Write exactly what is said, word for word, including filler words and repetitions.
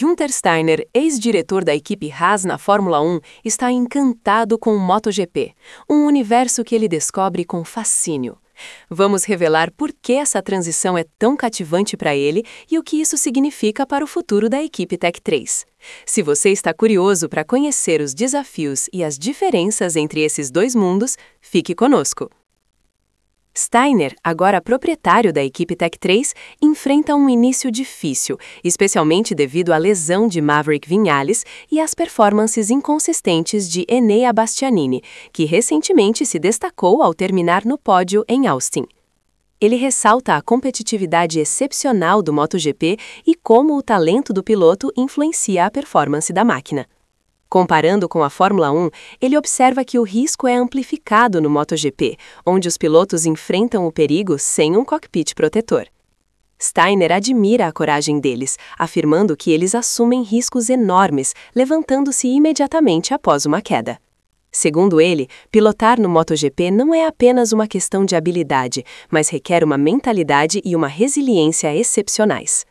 Günther Steiner, ex-diretor da equipe Haas na Fórmula um, está encantado com o MotoGP, um universo que ele descobre com fascínio. Vamos revelar por que essa transição é tão cativante para ele e o que isso significa para o futuro da equipe Tech três. Se você está curioso para conhecer os desafios e as diferenças entre esses dois mundos, fique conosco. Steiner, agora proprietário da equipe Tech três, enfrenta um início difícil, especialmente devido à lesão de Maverick Viñales e às performances inconsistentes de Enea Bastianini, que recentemente se destacou ao terminar no pódio em Austin. Ele ressalta a competitividade excepcional do MotoGP e como o talento do piloto influencia a performance da máquina. Comparando com a Fórmula um, ele observa que o risco é amplificado no MotoGP, onde os pilotos enfrentam o perigo sem um cockpit protetor. Steiner admira a coragem deles, afirmando que eles assumem riscos enormes, levantando-se imediatamente após uma queda. Segundo ele, pilotar no MotoGP não é apenas uma questão de habilidade, mas requer uma mentalidade e uma resiliência excepcionais.